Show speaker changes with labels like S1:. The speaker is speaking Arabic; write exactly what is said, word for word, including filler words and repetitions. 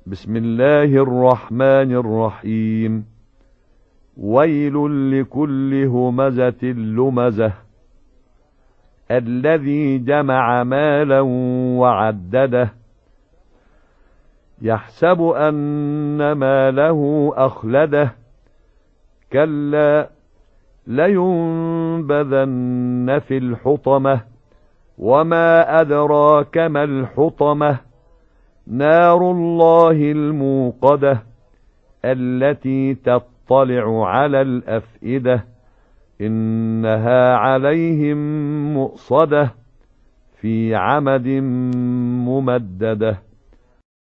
S1: بسم الله الرحمن الرحيم. ويل لكل همزة لمزة الذي جمع مالا وعدده يحسب أن ماله أخلده كلا لينبذن في الحطمة وما أدراك ما الحطمة نار الله الموقدة التي تطلع على الأفئدة إنها عليهم مؤصدة في عمد ممددة.